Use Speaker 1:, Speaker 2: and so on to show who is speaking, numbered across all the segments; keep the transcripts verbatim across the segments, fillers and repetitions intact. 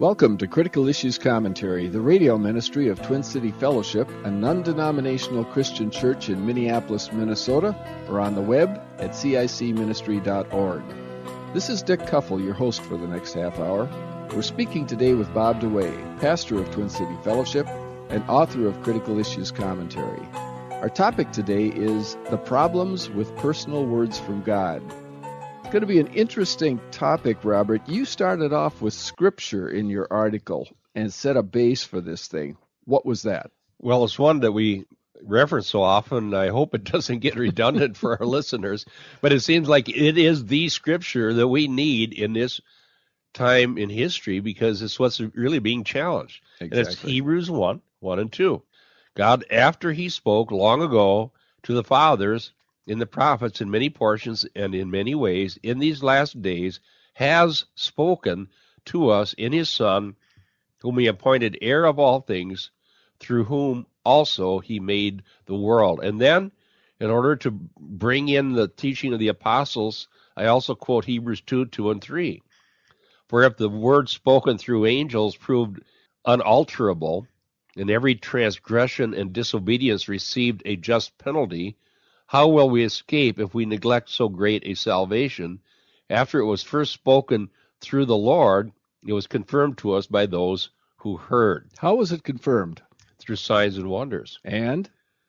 Speaker 1: Welcome to Critical Issues Commentary, the radio ministry of Twin City Fellowship, a non-denominational Christian church in Minneapolis, Minnesota, or on the web at C I C ministry dot org. This is Dick Kuffel, your host for the next half hour. We're speaking today with Bob DeWay, pastor of Twin City Fellowship and author of Critical Issues Commentary. Our topic today is the problems with personal words from God. It's going to be an interesting topic, Robert. You started off with scripture in your article and set a base for this thing. What was that?
Speaker 2: Well, it's one that we reference so often. I hope it doesn't get redundant for our listeners, but it seems like it is the scripture that we need in this time in history because it's what's really being challenged. Exactly. And it's Hebrews one, one and two. God, after he spoke long ago to the fathers in the prophets in many portions and in many ways, in these last days, has spoken to us in his Son, whom he appointed heir of all things, through whom also he made the world. And then, in order to bring in the teaching of the apostles, I also quote Hebrews two, two and three. For if the word spoken through angels proved unalterable, and every transgression and disobedience received a just penalty, how will we escape if we neglect so great a salvation? After it was first spoken through the Lord, it was confirmed to us by those who heard.
Speaker 1: How was it confirmed?
Speaker 2: Through signs and wonders.
Speaker 1: And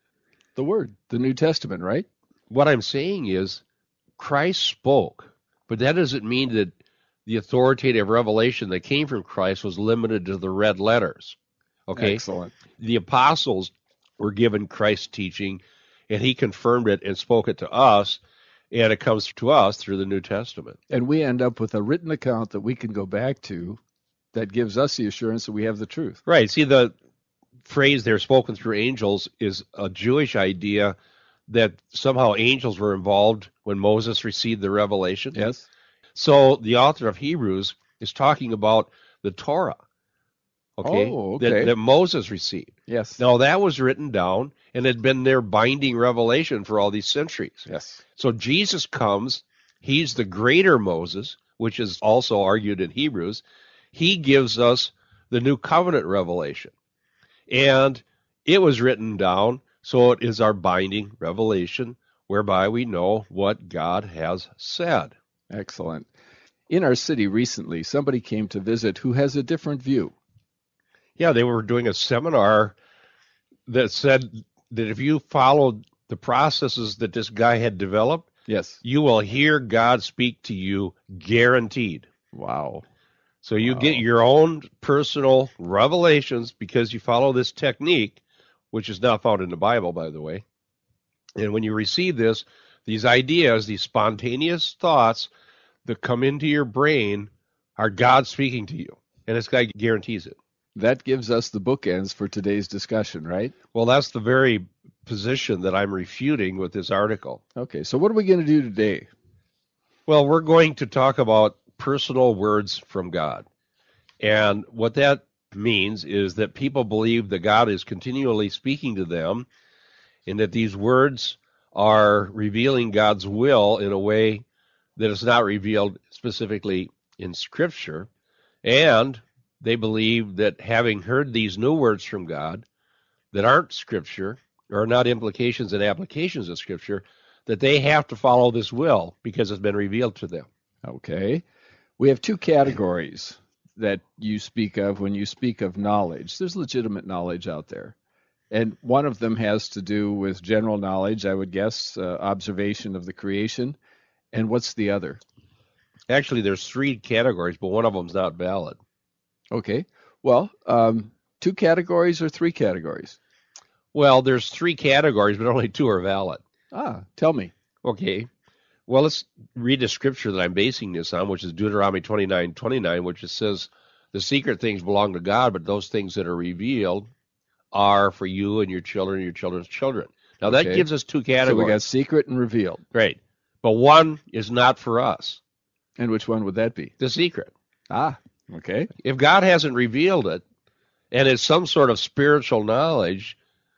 Speaker 1: the Word, the New Testament, right?
Speaker 2: What I'm saying is Christ spoke, but that doesn't mean that the authoritative revelation that came from Christ was limited to the red letters. Okay?
Speaker 1: Excellent.
Speaker 2: The apostles were given Christ's teaching, and he confirmed it and spoke it to us, and it comes to us through the New Testament.
Speaker 1: And we end up with a written account that we can go back to that gives us the assurance that we have the truth.
Speaker 2: Right. See, the phrase there, spoken through angels, is a Jewish idea that somehow angels were involved when Moses received the revelation.
Speaker 1: Yes.
Speaker 2: So the author of Hebrews is talking about the Torah. Okay,
Speaker 1: oh, okay.
Speaker 2: That, that Moses received.
Speaker 1: Yes.
Speaker 2: Now, that was written down and had been their binding revelation for all these centuries.
Speaker 1: Yes.
Speaker 2: So Jesus comes. He's the greater Moses, which is also argued in Hebrews. He gives us the new covenant revelation. And it was written down, so it is our binding revelation whereby we know what God has said.
Speaker 1: Excellent. In our city recently, somebody came to visit who has a different view.
Speaker 2: Yeah, they were doing a seminar that said that if you followed the processes that this guy had developed,
Speaker 1: yes,
Speaker 2: you will hear God speak to you guaranteed.
Speaker 1: Wow.
Speaker 2: So you
Speaker 1: wow.
Speaker 2: get your own personal revelations because you follow this technique, which is not found in the Bible, by the way. And when you receive this, these ideas, these spontaneous thoughts that come into your brain are God speaking to you. And this guy guarantees it.
Speaker 1: That gives us the bookends for today's discussion, right?
Speaker 2: Well, that's the very position that I'm refuting with this article.
Speaker 1: Okay, so what are we going to do today?
Speaker 2: Well, we're going to talk about personal words from God. And what that means is that people believe that God is continually speaking to them and that these words are revealing God's will in a way that is not revealed specifically in Scripture. And they believe that having heard these new words from God that aren't Scripture, or not implications and applications of Scripture, that they have to follow this will because it's been revealed to them.
Speaker 1: Okay. We have two categories that you speak of when you speak of knowledge. There's legitimate knowledge out there. And one of them has to do with general knowledge, I would guess, uh, observation of the creation. And what's the other?
Speaker 2: Actually, there's three categories, but one of them's not valid.
Speaker 1: Okay. Well, um, two categories or three categories?
Speaker 2: Well, there's three categories, but only two are valid.
Speaker 1: Ah, tell me.
Speaker 2: Okay. Well, let's read the scripture that I'm basing this on, which is Deuteronomy twenty-nine twenty-nine, which it says, the secret things belong to God, but those things that are revealed are for you and your children and your children's children. Now,
Speaker 1: okay.
Speaker 2: that gives us two categories.
Speaker 1: So we got secret and revealed.
Speaker 2: Right. But one is not for us.
Speaker 1: And which one would that be?
Speaker 2: The secret.
Speaker 1: Ah, okay.
Speaker 2: If God hasn't revealed it, and it's some sort of spiritual knowledge,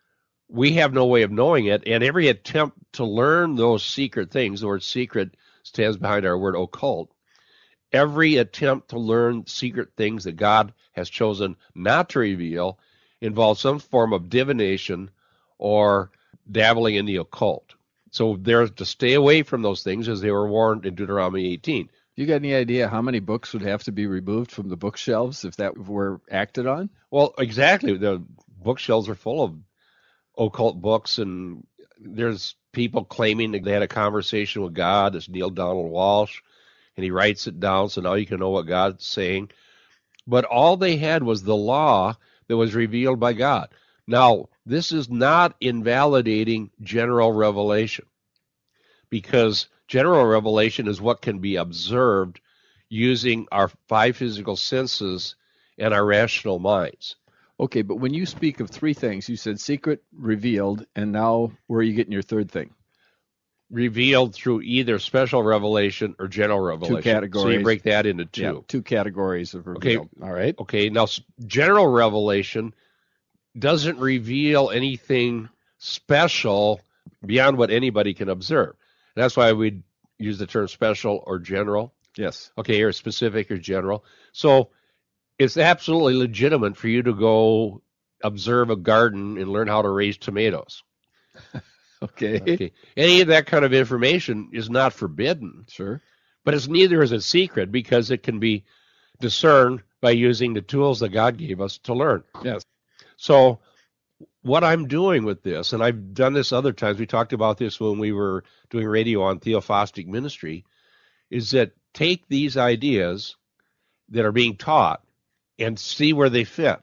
Speaker 2: we have no way of knowing it, and every attempt to learn those secret things, the word secret stands behind our word occult, every attempt to learn secret things that God has chosen not to reveal involves some form of divination or dabbling in the occult. So they're to stay away from those things, as they were warned in Deuteronomy eighteen.
Speaker 1: You got any idea how many books would have to be removed from the bookshelves if that were acted on?
Speaker 2: Well, exactly. The bookshelves are full of occult books, and there's people claiming that they had a conversation with God. It's Neil Donald Walsh, and he writes it down, so now you can know what God's saying. But all they had was the law that was revealed by God. Now, this is not invalidating general revelation, because general revelation is what can be observed using our five physical senses and our rational minds.
Speaker 1: Okay, but when you speak of three things, you said secret, revealed, and now where are you getting your third thing?
Speaker 2: Revealed through either special revelation or general revelation.
Speaker 1: Two categories.
Speaker 2: So you break that into two.
Speaker 1: Yeah, two categories of revealed.
Speaker 2: Okay.
Speaker 1: All right.
Speaker 2: Okay, now general revelation doesn't reveal anything special beyond what anybody can observe. That's why we use the term special or general.
Speaker 1: Yes.
Speaker 2: Okay, or specific or general. So it's absolutely legitimate for you to go observe a garden and learn how to raise tomatoes.
Speaker 1: Okay.
Speaker 2: Okay. Any of that kind of information is not forbidden.
Speaker 1: Sure.
Speaker 2: But it's neither is it secret, because it can be discerned by using the tools that God gave us to learn.
Speaker 1: Yes.
Speaker 2: So what I'm doing with this, and I've done this other times, we talked about this when we were doing radio on Theophostic Ministry, is that take these ideas that are being taught and see where they fit.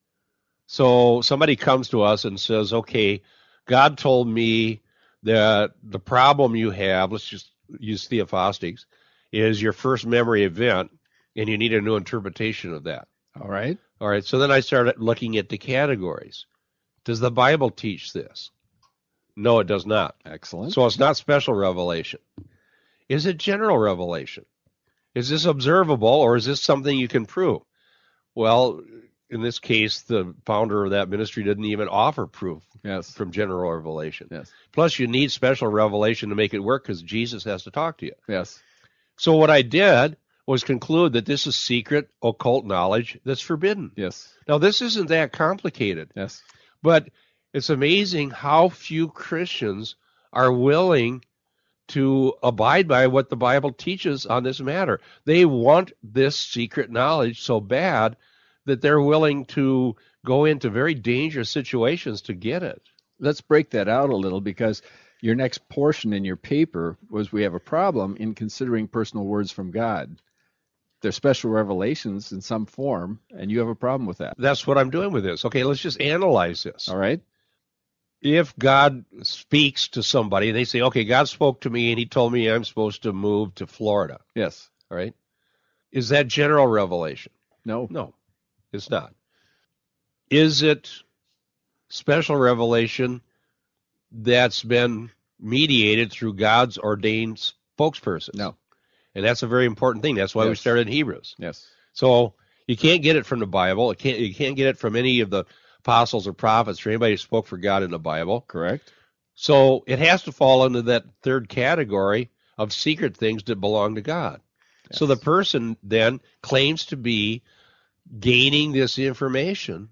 Speaker 2: So somebody comes to us and says, okay, God told me that the problem you have, let's just use Theophostics, is your first memory event, and you need a new interpretation of that.
Speaker 1: All right.
Speaker 2: All right, so then I started looking at the categories. Does the Bible teach this? No, it does not.
Speaker 1: Excellent.
Speaker 2: So it's not special revelation. Is it general revelation? Is this observable, or is this something you can prove? Well, in this case, the founder of that ministry didn't even offer proof
Speaker 1: Yes.
Speaker 2: from general revelation.
Speaker 1: Yes.
Speaker 2: Plus, you need special revelation to make it work, because Jesus has to talk to you.
Speaker 1: Yes.
Speaker 2: So what I did was conclude that this is secret occult knowledge that's forbidden.
Speaker 1: Yes.
Speaker 2: Now, this isn't that complicated,
Speaker 1: Yes.
Speaker 2: but it's amazing how few Christians are willing to abide by what the Bible teaches on this matter. They want this secret knowledge so bad that they're willing to go into very dangerous situations to get it.
Speaker 1: Let's break that out a little, because your next portion in your paper was we have a problem in considering personal words from God. They're special revelations in some form, and you have a problem with that.
Speaker 2: That's what I'm doing with this. Okay, let's just analyze this.
Speaker 1: All right?
Speaker 2: If God speaks to somebody, and they say, okay, God spoke to me and he told me I'm supposed to move to Florida.
Speaker 1: Yes.
Speaker 2: All right. Is that general revelation?
Speaker 1: No.
Speaker 2: No, it's not. Is it special revelation that's been mediated through God's ordained spokesperson?
Speaker 1: No.
Speaker 2: And that's a very important thing. That's why we
Speaker 1: Yes.
Speaker 2: started in Hebrews.
Speaker 1: Yes.
Speaker 2: So you can't get it from the Bible. It can't, you can't get it from any of the apostles or prophets or anybody who spoke for God in the Bible.
Speaker 1: Correct.
Speaker 2: So it has to fall into that third category of secret things that belong to God.
Speaker 1: Yes.
Speaker 2: So the person then claims to be gaining this information,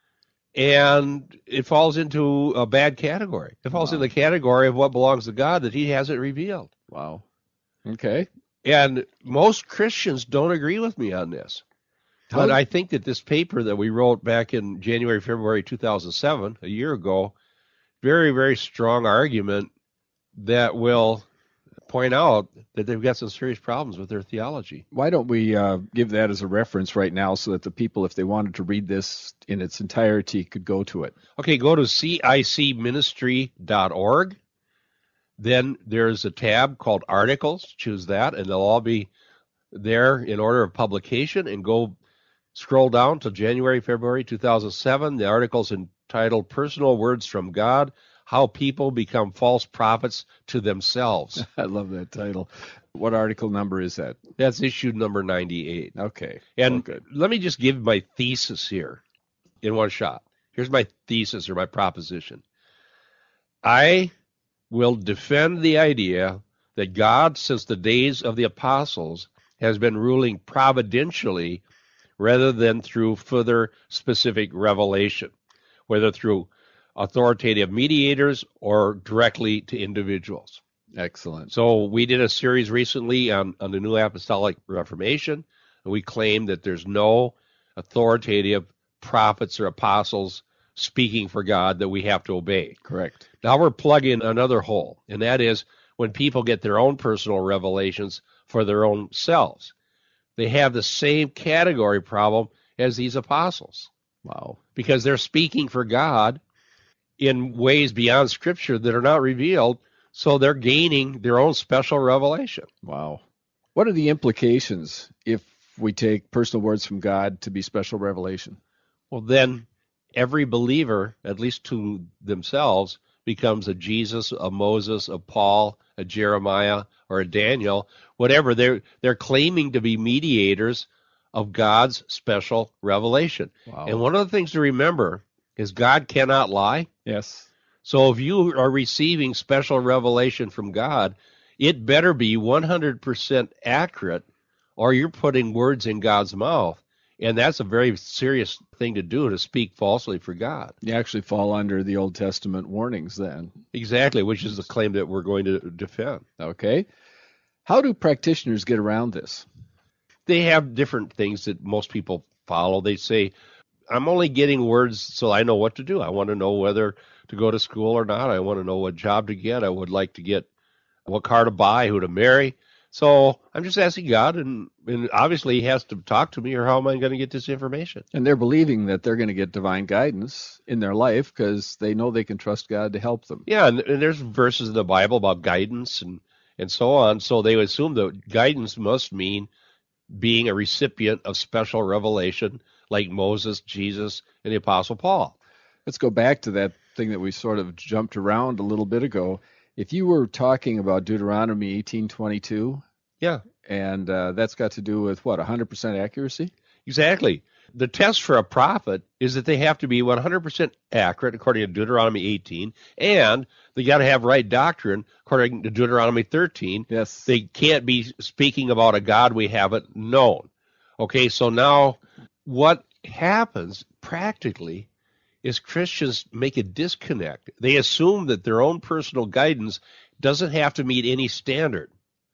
Speaker 2: and it falls into a bad category. It falls
Speaker 1: Wow.
Speaker 2: in the category of what belongs to God that he hasn't revealed.
Speaker 1: Wow. Okay.
Speaker 2: And most Christians don't agree with me on this.
Speaker 1: How
Speaker 2: But
Speaker 1: did-
Speaker 2: I think that this paper that we wrote back in January, February two thousand seven, a year ago, very, very strong argument that will point out that they've got some serious problems with their theology.
Speaker 1: Why don't we uh, give that as a reference right now so that the people, if they wanted to read this in its entirety, could go to it?
Speaker 2: Okay, go to C I C ministry dot org. Then there's a tab called Articles. Choose that, and they'll all be there in order of publication. And go scroll down to January, February two thousand seven. The article's entitled Personal Words from God, How People Become False Prophets to Themselves.
Speaker 1: I love that title. What article number is that?
Speaker 2: That's issue number ninety-eight.
Speaker 1: Okay.
Speaker 2: And
Speaker 1: Oh, good.
Speaker 2: let me just give my thesis here in one shot. Here's my thesis or my proposition. I will defend the idea that God, since the days of the apostles, has been ruling providentially rather than through further specific revelation, whether through authoritative mediators or directly to individuals.
Speaker 1: Excellent.
Speaker 2: So we did a series recently on, on the New Apostolic Reformation, and we claimed that there's no authoritative prophets or apostles speaking for God that we have to obey.
Speaker 1: Correct.
Speaker 2: Now we're plugging another hole, and that is when people get their own personal revelations for their own selves. They have the same category problem as these apostles.
Speaker 1: Wow.
Speaker 2: Because they're speaking for God in ways beyond Scripture that are not revealed, so they're gaining their own special revelation.
Speaker 1: Wow. What are the implications if we take personal words from God to be special revelation?
Speaker 2: Well, then every believer, at least to themselves, becomes a Jesus, a Moses, a Paul, a Jeremiah, or a Daniel, whatever. They're, they're claiming to be mediators of God's special revelation.
Speaker 1: Wow.
Speaker 2: And one of the things to remember is God cannot lie.
Speaker 1: Yes.
Speaker 2: So if you are receiving special revelation from God, it better be one hundred percent accurate, or you're putting words in God's mouth. And that's a very serious thing to do, to speak falsely for God.
Speaker 1: You actually fall under the Old Testament warnings then.
Speaker 2: Exactly, which is the claim that we're going to defend.
Speaker 1: Okay. How do practitioners get around this?
Speaker 2: They have different things that most people follow. They say, I'm only getting words so I know what to do. I want to know whether to go to school or not. I want to know what job to get. I would like to get what car to buy, who to marry. So I'm just asking God, and, and obviously he has to talk to me, or how am I going to get this information?
Speaker 1: And they're believing that they're going to get divine guidance in their life because they know they can trust God to help them.
Speaker 2: Yeah, and, and there's verses in the Bible about guidance and, and so on. So they assume that guidance must mean being a recipient of special revelation like Moses, Jesus, and the Apostle Paul.
Speaker 1: Let's go back to that thing that we sort of jumped around a little bit ago. If you were talking about Deuteronomy eighteen twenty-two,
Speaker 2: yeah,
Speaker 1: and uh, that's got to do with, what, one hundred percent accuracy?
Speaker 2: Exactly. The test for a prophet is that they have to be one hundred percent accurate, according to Deuteronomy eighteen, and they got to have right doctrine, according to Deuteronomy thirteen.
Speaker 1: Yes.
Speaker 2: They can't be speaking about a God we haven't known. Okay, so now what happens practically is Christians make a disconnect. They assume that their own personal guidance doesn't have to meet any standard,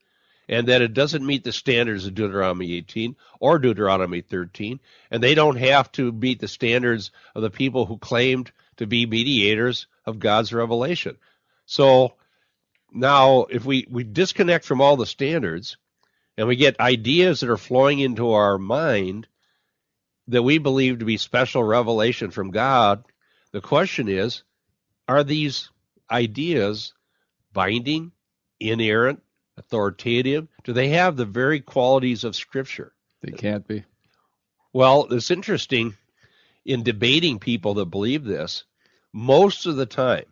Speaker 2: and that it doesn't meet the standards of Deuteronomy eighteen or Deuteronomy thirteen, and they don't have to meet the standards of the people who claimed to be mediators of God's revelation. So now if we, we disconnect from all the standards, and we get ideas that are flowing into our mind that we believe to be special revelation from God, the question is, are these ideas binding, inerrant, authoritative? Do they have the very qualities of Scripture?
Speaker 1: They can't be.
Speaker 2: Well, it's interesting in debating people that believe this. Most of the time,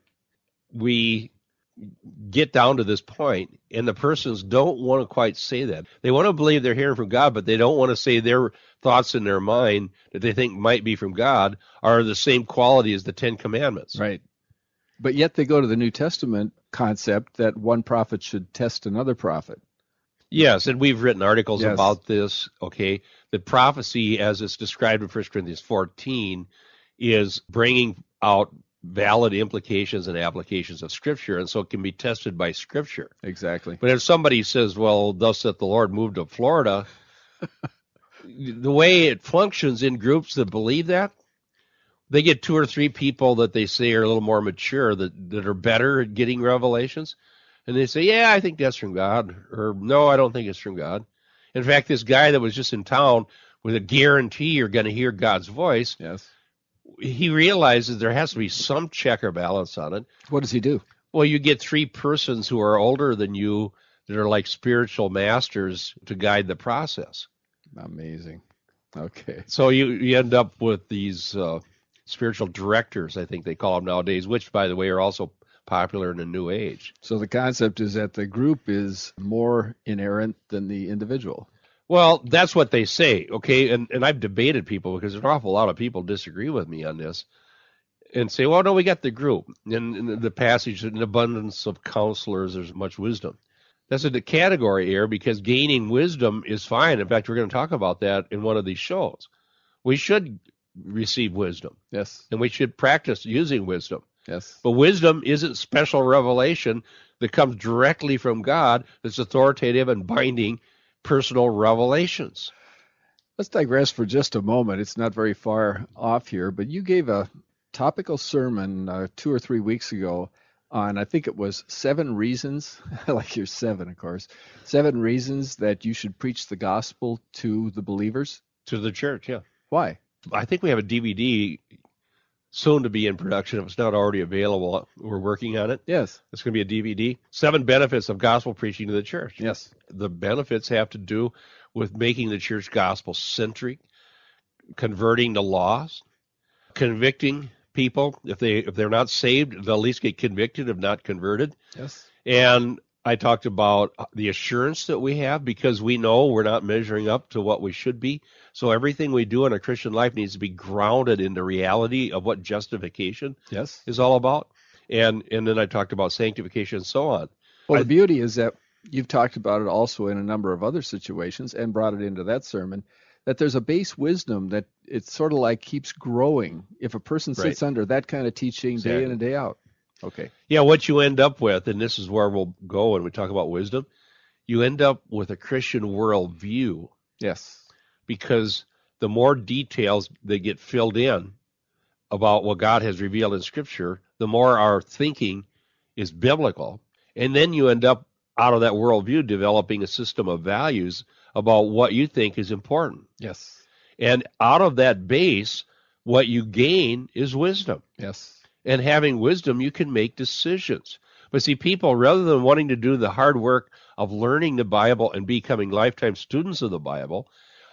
Speaker 2: we get down to this point, and the persons don't want to quite say that. They want to believe they're hearing from God, but they don't want to say their thoughts in their mind that they think might be from God are the same quality as the Ten Commandments.
Speaker 1: Right. But yet they go to the New Testament concept that one prophet should test another prophet.
Speaker 2: Yes, and we've written articles
Speaker 1: Yes.
Speaker 2: about this, okay? The prophecy, as it's described in First Corinthians fourteen, is bringing out valid implications and applications of Scripture, and so it can be tested by Scripture.
Speaker 1: Exactly.
Speaker 2: But if somebody says, well, thus saith the Lord, move to Florida, the way it functions in groups that believe that, they get two or three people that they say are a little more mature, that, that are better at getting revelations, and they say, yeah, I think that's from God, or no, I don't think it's from God. In fact, this guy that was just in town with a guarantee you're going to hear God's voice,
Speaker 1: Yes.
Speaker 2: he realizes there has to be some check or balance on it.
Speaker 1: What does he do?
Speaker 2: Well, you get three persons who are older than you that are like spiritual masters to guide the process.
Speaker 1: Amazing. Okay.
Speaker 2: So you, you end up with these uh, spiritual directors, I think they call them nowadays, which, by the way, are also popular in the New Age.
Speaker 1: So the concept is that the group is more inerrant than the individual.
Speaker 2: Well, that's what they say, okay? And and I've debated people because an awful lot of people disagree with me on this and say, well, no, we got the group. And in the passage, in abundance of counselors, there's much wisdom. That's a category here because gaining wisdom is fine. In fact, we're going to talk about that in one of these shows. We should receive wisdom.
Speaker 1: Yes.
Speaker 2: And we should practice using wisdom.
Speaker 1: Yes.
Speaker 2: But wisdom isn't special revelation that comes directly from God that's authoritative and binding personal revelations.
Speaker 1: Let's digress for just a moment. It's not very far off here, but you gave a topical sermon uh, two or three weeks ago on, I think it was seven reasons, like you're seven, of course, seven reasons that you should preach the gospel to the believers.
Speaker 2: To the church, yeah.
Speaker 1: Why?
Speaker 2: I think we have a D V D soon to be in production. If it's not already available, we're working on it.
Speaker 1: Yes.
Speaker 2: It's going to be a D V D. Seven benefits of gospel preaching to the church.
Speaker 1: Yes.
Speaker 2: The benefits have to do with making the church gospel-centric, converting the lost, convicting people. If, they, if they're not saved, they'll at least get convicted if not converted.
Speaker 1: Yes.
Speaker 2: And I talked about the assurance that we have because we know we're not measuring up to what we should be. So everything we do in a Christian life needs to be grounded in the reality of what justification
Speaker 1: Yes.
Speaker 2: is all about. And and then I talked about sanctification and so on.
Speaker 1: Well,
Speaker 2: I,
Speaker 1: the beauty is that you've talked about it also in a number of other situations and brought it into that sermon, that there's a base wisdom that it's sort of like keeps growing if a person sits
Speaker 2: Right.
Speaker 1: under that kind of teaching
Speaker 2: Exactly.
Speaker 1: day in and day out. Okay.
Speaker 2: Yeah, what you end up with, and this is where we'll go when we talk about wisdom, you end up with a Christian worldview
Speaker 1: Yes.
Speaker 2: because the more details that get filled in about what God has revealed in Scripture, the more our thinking is biblical. And then you end up out of that worldview developing a system of values about what you think is important.
Speaker 1: Yes.
Speaker 2: And out of that base, what you gain is wisdom.
Speaker 1: Yes.
Speaker 2: And having wisdom, you can make decisions. But see, people, rather than wanting to do the hard work of learning the Bible and becoming lifetime students of the Bible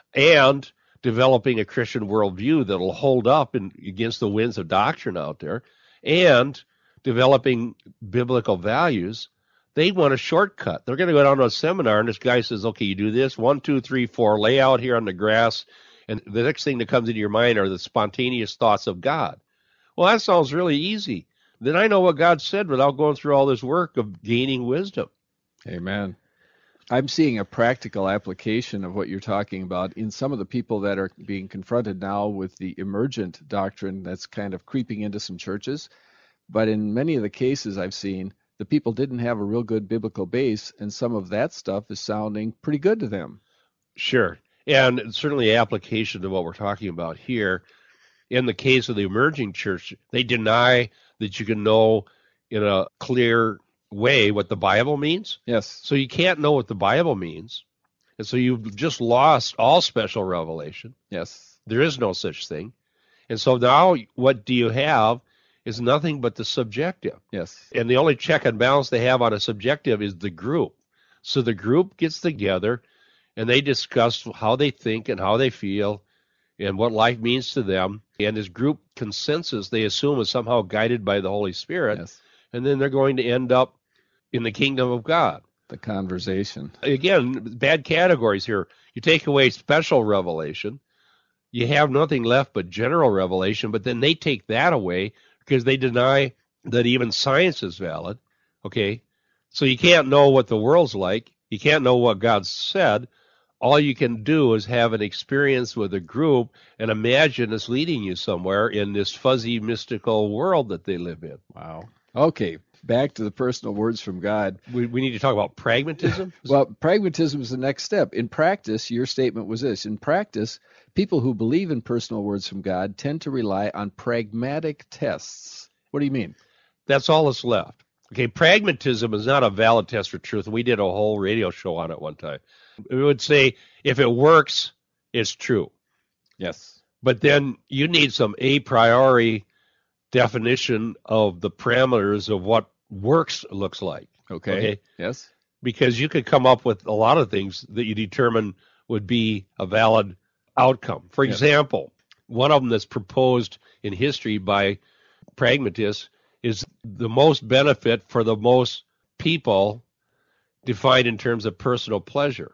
Speaker 2: and developing a Christian worldview that'll hold up in, against the winds of doctrine out there and developing biblical values, they want a shortcut. They're going to go down to a seminar, and this guy says, okay, you do this, one, two, three, four, lay out here on the grass, and the next thing that comes into your mind are the spontaneous thoughts of God. Well, that sounds really easy. Then I know what God said without going through all this work of gaining wisdom.
Speaker 1: Amen. I'm seeing a practical application of what you're talking about in some of the people that are being confronted now with the emergent doctrine that's kind of creeping into some churches. But in many of the cases I've seen, the people didn't have a real good biblical base, and some of that stuff is sounding pretty good to them.
Speaker 2: Sure. And certainly application to what we're talking about here. In the case of the emerging church, they deny that you can know in a clear way what the Bible means.
Speaker 1: Yes.
Speaker 2: So you can't know what the Bible means. And so you've just lost all special revelation.
Speaker 1: Yes.
Speaker 2: There is no such thing. And so now what do you have is nothing but the subjective.
Speaker 1: Yes.
Speaker 2: And the only check and balance they have on a subjective is the group. So the group gets together and they discuss how they think and how they feel and what life means to them. And this group consensus, they assume, is somehow guided by the Holy Spirit.
Speaker 1: Yes.
Speaker 2: And then they're going to end up in the kingdom of God.
Speaker 1: The conversation.
Speaker 2: Again, bad categories here. You take away special revelation, you have nothing left but general revelation, but then they take that away because they deny that even science is valid. Okay? So you can't know what the world's like. You can't know what God said. All you can do is have an experience with a group and imagine it's leading you somewhere in this fuzzy, mystical world that they live in.
Speaker 1: Wow. Okay, back to the personal words from God.
Speaker 2: We, we need to talk about pragmatism.
Speaker 1: Well, pragmatism is the next step. In practice, your statement was this. In practice, people who believe in personal words from God tend to rely on pragmatic tests. What do you mean?
Speaker 2: That's all that's left. Okay, pragmatism is not a valid test for truth. We did a whole radio show on it one time. We would say if it works, it's true.
Speaker 1: Yes.
Speaker 2: But then you need some a priori definition of the parameters of what works looks like.
Speaker 1: Okay.
Speaker 2: Okay.
Speaker 1: Yes.
Speaker 2: Because you could come up with a lot of things that you determine would be a valid outcome. For
Speaker 1: Yes.
Speaker 2: example, one of them that's proposed in history by pragmatists is the most benefit for the most people defined in terms of personal pleasure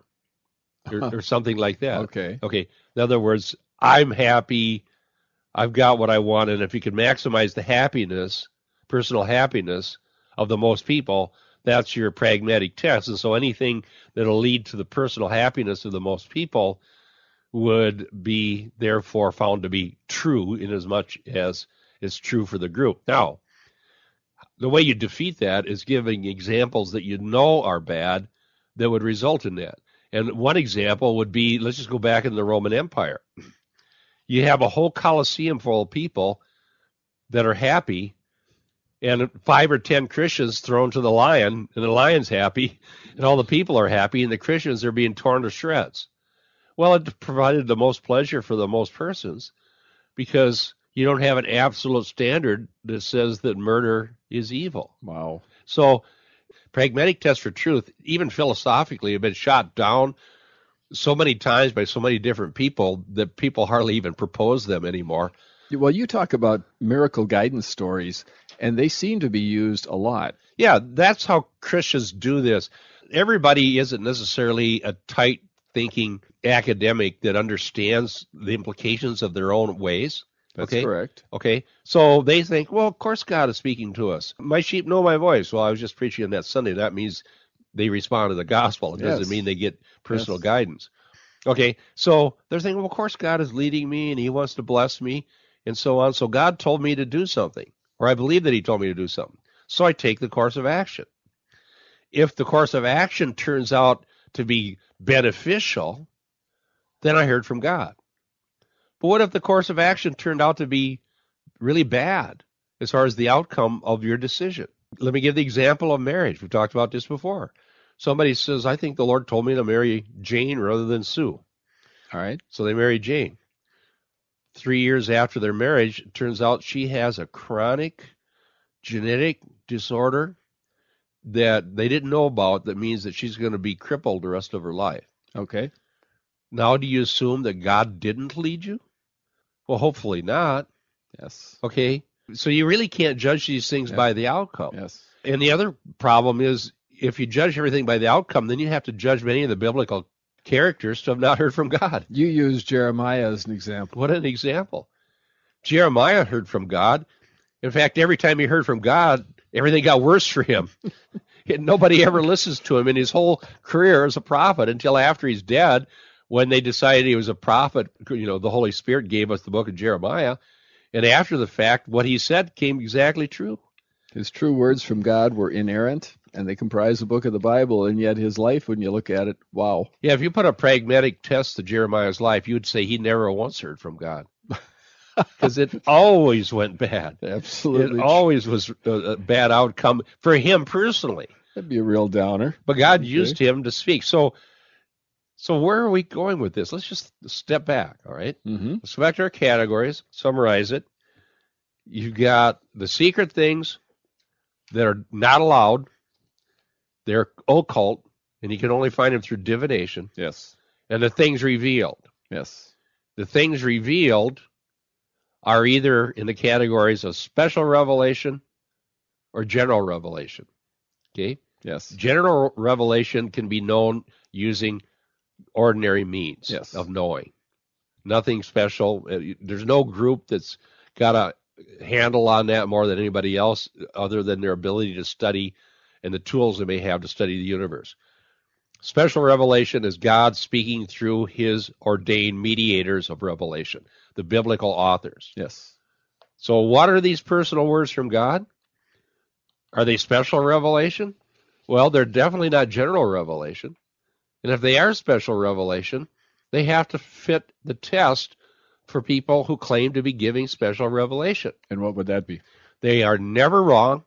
Speaker 2: or, or something like that.
Speaker 1: Okay.
Speaker 2: Okay. In other words, I'm happy. I've got what I want. And if you can maximize the happiness, personal happiness of the most people, That's your pragmatic test. And so anything that'll lead to the personal happiness of the most people would be therefore found to be true in as much as it's true for the group. Now, the way you defeat that is giving examples that you know are bad that would result in that. And one example would be, let's just go back in the Roman Empire. You have a whole Colosseum full of people that are happy, and five or ten Christians thrown to the lion, and the lion's happy, and all the people are happy, and the Christians are being torn to shreds. Well, it provided the most pleasure for the most persons, because you don't have an absolute standard that says that murder is evil.
Speaker 1: Wow.
Speaker 2: So pragmatic tests for truth, even philosophically, have been shot down so many times by so many different people that people hardly even propose them anymore.
Speaker 1: Well, you talk about miracle guidance stories, and they seem to be used a lot.
Speaker 2: Yeah, that's how Christians do this. Everybody isn't necessarily a tight-thinking academic that understands the implications of their own ways.
Speaker 1: That's
Speaker 2: okay?
Speaker 1: correct.
Speaker 2: Okay, so they think, well, of course God is speaking to us. My sheep know my voice. Well, I was just preaching on that Sunday. That means they respond to the gospel. It doesn't
Speaker 1: Yes.
Speaker 2: mean they get personal
Speaker 1: Yes.
Speaker 2: guidance. Okay, so they're thinking, well, of course God is leading me, and he wants to bless me, and so on. So God told me to do something, or I believe that he told me to do something. So I take the course of action. If the course of action turns out to be beneficial, then I heard from God. But what if the course of action turned out to be really bad as far as the outcome of your decision? Let me give the example of marriage. We've talked about this before. Somebody says, I think the Lord told me to marry Jane rather than Sue.
Speaker 1: All right.
Speaker 2: So they marry Jane. Three years after their marriage, it turns out she has a chronic genetic disorder that they didn't know about that means that she's going to be crippled the rest of her life.
Speaker 1: Okay.
Speaker 2: Now, do you assume that God didn't lead you? Well, hopefully not.
Speaker 1: Yes.
Speaker 2: Okay. So you really can't judge these things
Speaker 1: Yeah.
Speaker 2: by the outcome.
Speaker 1: Yes.
Speaker 2: And the other problem is if you judge everything by the outcome, then you have to judge many of the biblical characters to have not heard from God.
Speaker 1: You use Jeremiah as an example.
Speaker 2: What an example. Jeremiah heard from God. In fact, every time he heard from God, everything got worse for him. Nobody ever listens to him in his whole career as a prophet until after he's dead, when they decided he was a prophet. You know, the Holy Spirit gave us the book of Jeremiah. And after the fact, what he said came exactly true.
Speaker 1: His true words from God were inerrant, and they comprise the book of the Bible, and yet his life, when you look at it, wow.
Speaker 2: Yeah, if you put a pragmatic test to Jeremiah's life, you would say he never once heard from God. Because it always went bad.
Speaker 1: Absolutely.
Speaker 2: It always was a, a bad outcome for him personally.
Speaker 1: That'd be a real downer.
Speaker 2: But God
Speaker 1: Okay.
Speaker 2: used him to speak. So so where are we going with this? Let's just step back, all right?
Speaker 1: Mm-hmm.
Speaker 2: Let's go back to our categories, summarize it. You've got the secret things that are not allowed. They're occult, and you can only find them through divination.
Speaker 1: Yes.
Speaker 2: And the things revealed.
Speaker 1: Yes.
Speaker 2: The things revealed are either in the categories of special revelation or general revelation. Okay?
Speaker 1: Yes.
Speaker 2: General revelation can be known using ordinary means
Speaker 1: Yes.
Speaker 2: of knowing. Nothing special. Uh, There's no group that's got a handle on that more than anybody else other than their ability to study and the tools they may have to study the universe. Special revelation is God speaking through his ordained mediators of revelation, the biblical authors.
Speaker 1: Yes.
Speaker 2: So what are these personal words from God? Are they special revelation? Well, they're definitely not general revelation. And if they are special revelation, they have to fit the test for people who claim to be giving special revelation.
Speaker 1: And what would that be?
Speaker 2: They are never wrong,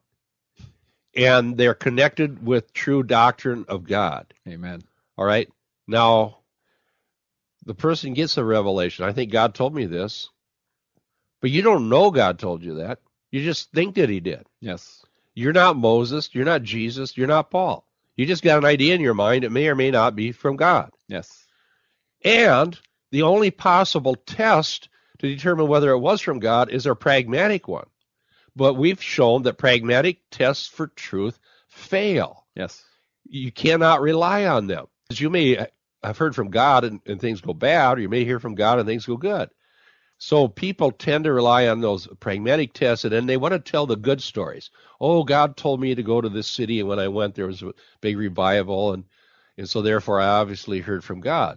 Speaker 2: and they're connected with true doctrine of God.
Speaker 1: Amen.
Speaker 2: All right? Now, the person gets a revelation. I think God told me this. But you don't know God told you that. You just think that he did.
Speaker 1: Yes.
Speaker 2: You're not Moses. You're not Jesus. You're not Paul. You just got an idea in your mind. It may or may not be from God.
Speaker 1: Yes.
Speaker 2: And the only possible test to determine whether it was from God is a pragmatic one. But we've shown that pragmatic tests for truth fail.
Speaker 1: Yes.
Speaker 2: You cannot rely on them. You may have heard from God and, and things go bad, or you may hear from God and things go good. So people tend to rely on those pragmatic tests, and then they want to tell the good stories. Oh, God told me to go to this city, and when I went, there was a big revival, and, and so therefore I obviously heard from God.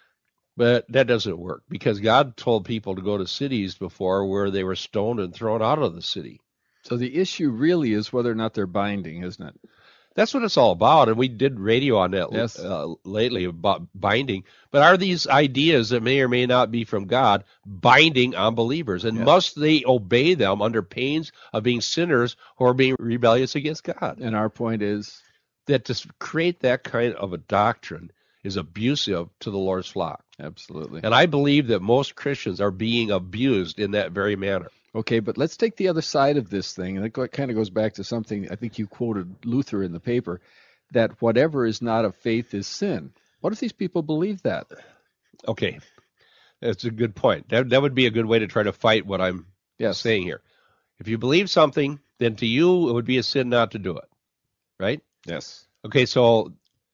Speaker 2: But that doesn't work, because God told people to go to cities before where they were stoned and thrown out of the city.
Speaker 1: So the issue really is whether or not they're binding, isn't it?
Speaker 2: That's what it's all about, and we did radio on that
Speaker 1: Yes.
Speaker 2: uh, lately about binding. But are these ideas that may or may not be from God binding on believers, and
Speaker 1: Yes.
Speaker 2: must they obey them under pains of being sinners who are being rebellious against God?
Speaker 1: And our point is,
Speaker 2: That to create that kind of a doctrine is abusive to the Lord's flock.
Speaker 1: absolutely.
Speaker 2: And I believe that most Christians are being abused in that very manner.
Speaker 1: Okay, but let's take the other side of this thing, and it go- kind of goes back to something I think you quoted Luther in the paper, that whatever is not of faith is sin. What if these people believe that?
Speaker 2: Okay, that's a good point. That, that would be a good way to try to fight what I'm
Speaker 1: Yes.
Speaker 2: saying here. If you believe something, then to you it would be a sin not to do it, right?
Speaker 1: Yes.
Speaker 2: Okay, so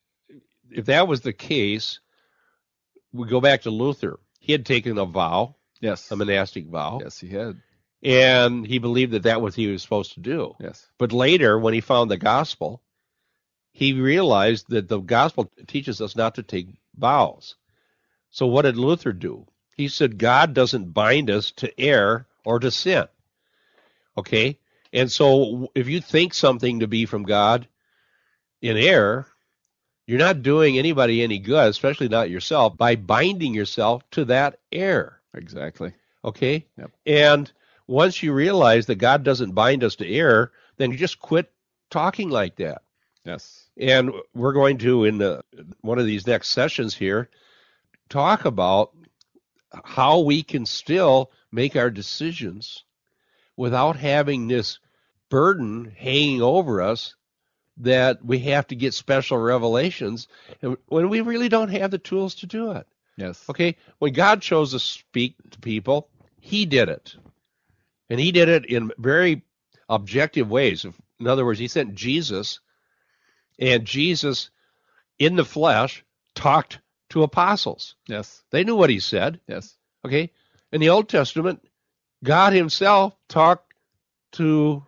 Speaker 2: if that was the case, we go back to Luther. He had taken a vow,
Speaker 1: Yes.
Speaker 2: a monastic vow,
Speaker 1: Yes, he had.
Speaker 2: and he believed that that was what he was supposed to do.
Speaker 1: Yes.
Speaker 2: But later, when he found the gospel, he realized that the gospel teaches us not to take vows. So what did Luther do? He said God doesn't bind us to err or to sin. Okay? And so if you think something to be from God in error, you're not doing anybody any good, especially not yourself, by binding yourself to that error.
Speaker 1: Exactly.
Speaker 2: Okay?
Speaker 1: Yep.
Speaker 2: And once you realize that God doesn't bind us to error, then you just quit talking like that.
Speaker 1: Yes.
Speaker 2: And we're going to, in the, one of these next sessions here, talk about how we can still make our decisions without having this burden hanging over us that we have to get special revelations when we really don't have the tools to do it.
Speaker 1: Yes.
Speaker 2: Okay? When God chose to speak to people, he did it. And he did it in very objective ways. In other words, he sent Jesus, and Jesus, in the flesh, talked to apostles.
Speaker 1: Yes.
Speaker 2: They knew what he said.
Speaker 1: Yes.
Speaker 2: Okay? In the Old Testament, God himself talked to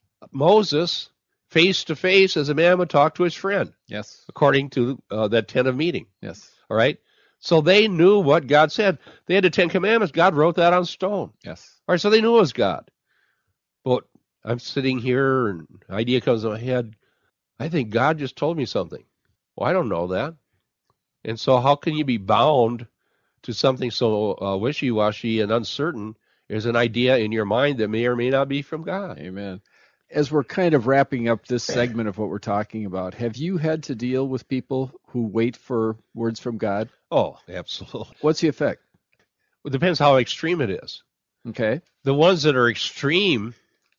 Speaker 2: Moses face to face as a man would talk to his friend,
Speaker 1: Yes.
Speaker 2: according to uh, that tent of meeting.
Speaker 1: Yes.
Speaker 2: All right? So they knew what God said. They had the Ten Commandments. God wrote that on stone.
Speaker 1: Yes.
Speaker 2: All right, so they knew it was God. But I'm sitting here, and an idea comes in my head. I think God just told me something. Well, I don't know that. And so how can you be bound to something so uh, wishy-washy and uncertain as an idea in your mind that may or may not be from God?
Speaker 1: Amen. As we're kind of wrapping up this segment of what we're talking about, have you had to deal with people who wait for words from God?
Speaker 2: Oh, absolutely.
Speaker 1: What's the effect?
Speaker 2: It depends how extreme it is.
Speaker 1: Okay.
Speaker 2: The ones that are extreme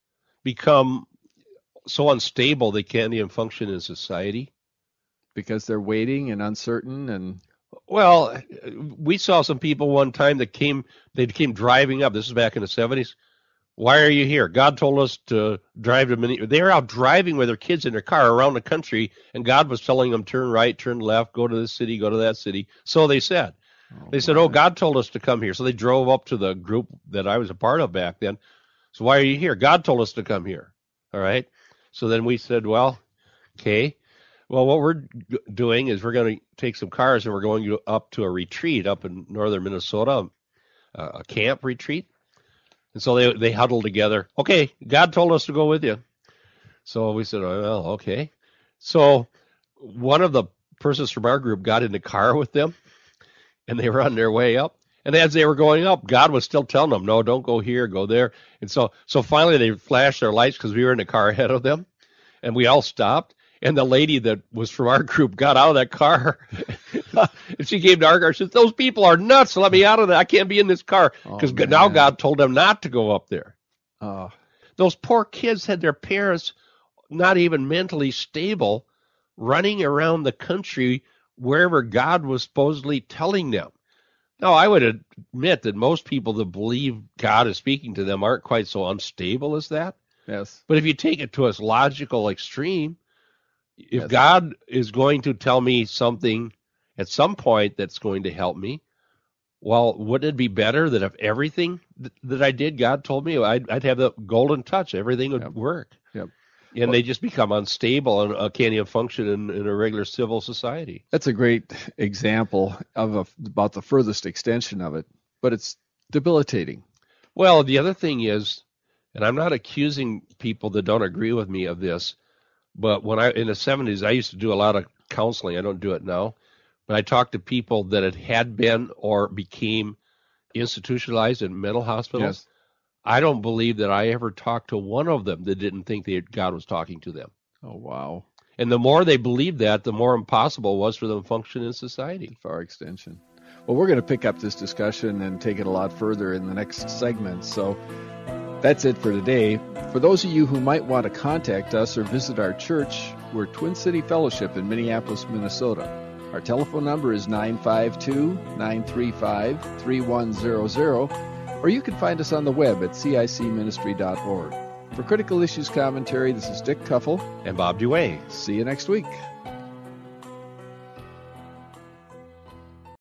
Speaker 2: become so unstable they can't even function in society.
Speaker 1: Because they're waiting and uncertain and
Speaker 2: Well, we saw some people one time that came, they came driving up. This is back in the seventies. Why are you here? God told us to drive to many. They were out driving with their kids in their car around the country, and God was telling them, turn right, turn left, go to this city, go to that city. So they said.
Speaker 1: oh,
Speaker 2: They said, oh, God told us to come here. So they drove up to the group that I was a part of back then. So why are you here? God told us to come here. All right. So then we said, well, okay. Well, what we're g- doing is we're going to take some cars and we're going to up to a retreat up in northern Minnesota, uh, a camp retreat. And so they they huddled together. Okay, God told us to go with you. So we said, oh, well, okay. So one of the persons from our group got in the car with them, and they were on their way up. And as they were going up, God was still telling them, no, don't go here, go there. And so so finally they flashed their lights because we were in the car ahead of them, and we all stopped. And the lady that was from our group got out of that car, and she came to our car. She said, those people are nuts. Let me out of that. I can't be in this car. Because
Speaker 1: Oh,
Speaker 2: now
Speaker 1: man.
Speaker 2: God told them not to go up there.
Speaker 1: uh,
Speaker 2: Those poor kids had their parents not even mentally stable, running around the country wherever God was supposedly telling them. Now, I would admit that most people that believe God is speaking to them aren't quite so unstable as that.
Speaker 1: yes.
Speaker 2: But if you take it to its logical extreme, if
Speaker 1: Yes.
Speaker 2: God is going to tell me something at some point that's going to help me, Well, wouldn't it be better that if everything th- that I did, God told me, I'd, I'd have the golden touch, everything would
Speaker 1: Yep.
Speaker 2: work.
Speaker 1: Yep.
Speaker 2: And
Speaker 1: Well,
Speaker 2: they just become unstable and uh, can't even function in, in a regular civil society.
Speaker 1: that's a great example of a, about the furthest extension of it, but it's debilitating.
Speaker 2: Well, the other thing is, and I'm not accusing people that don't agree with me of this, but when I, in the seventies, I used to do a lot of counseling. I don't do it now, but I talked to people that had, had been or became institutionalized in mental hospitals.
Speaker 1: Yes.
Speaker 2: I don't believe that I ever talked to one of them that didn't think that God was talking to them.
Speaker 1: Oh, wow.
Speaker 2: And the more they believed that, the more impossible it was for them to function in society.
Speaker 1: Far extension. Well, we're going to pick up this discussion and take it a lot further in the next segment. So that's it for today. For those of you who might want to contact us or visit our church, we're Twin City Fellowship in Minneapolis, Minnesota. Our telephone number is nine five two, nine three five, three one zero zero, or you can find us on the web at C I C ministry dot org. For Critical Issues Commentary, this is Dick Kuffel.
Speaker 2: And Bob Dewey.
Speaker 1: See you next week.